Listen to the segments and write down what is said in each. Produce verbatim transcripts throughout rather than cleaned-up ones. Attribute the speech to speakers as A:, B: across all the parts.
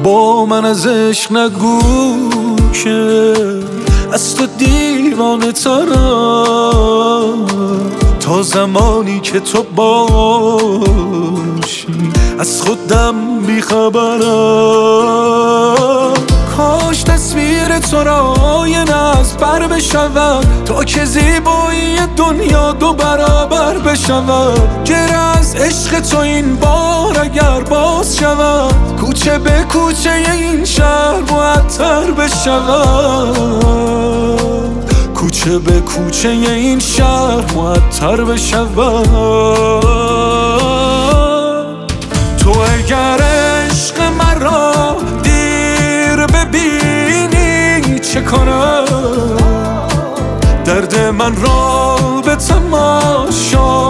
A: با من از عشق نگو که از تو دیوانه ترم، تا زمانی که تو باشی از خودم بیخبرم. کاش تصویر تو را آینه از بر بشود، تا که زیبایی دنیا دو برابر بشود. گره از عشق تو این بار اگر باز شود، کوچه به کوچه این شهر معطر بشود، کوچه به کوچه این شهر معطر بشود. تو اگر عشق مرا دیر ببینی چه کنم، درد من را به تماشا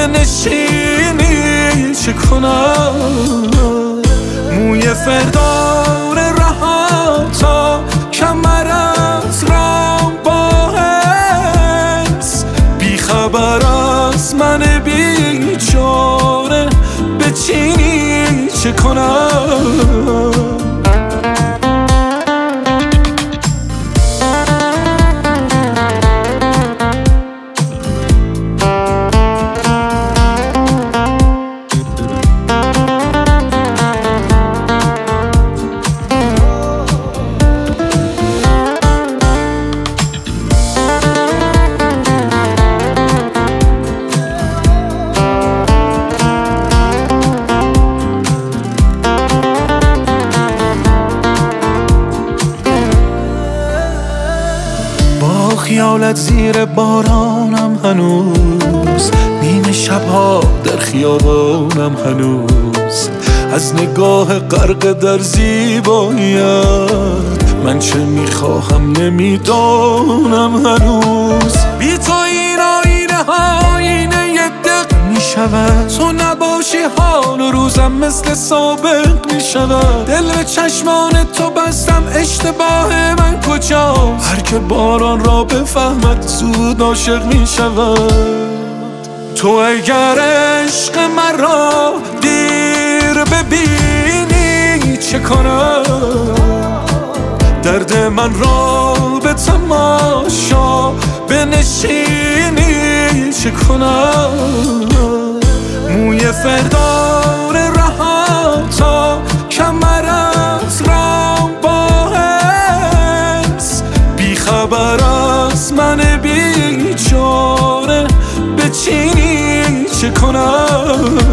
A: بنشینی چه کنم. موی فردار رها تا کمرت را با حس، بیخبر از من بیچاره بچینی چه کنم. خیالت زیر بارانم هنوز، نیمه شبها در خیابانم هنوز. از نگاه غرق در زیباییت من چه میخواهم نمیدانم هنوز. بی تو این آینه ها آینه ی دق میشود، تو نباشی حال و روزم مثل سابق میشود. دل به چشمان تو بستم اشتباه من کجاست، هر که باران را بفهمد زود عاشق میشود. تو اگر عشق مرا دیر ببینی چه کنم، درد من را به تماشا بنشینی چه کنم. موی فردار رها تا کمرت را با حس، بیخبر از من بیچاره بچینی چه کنم.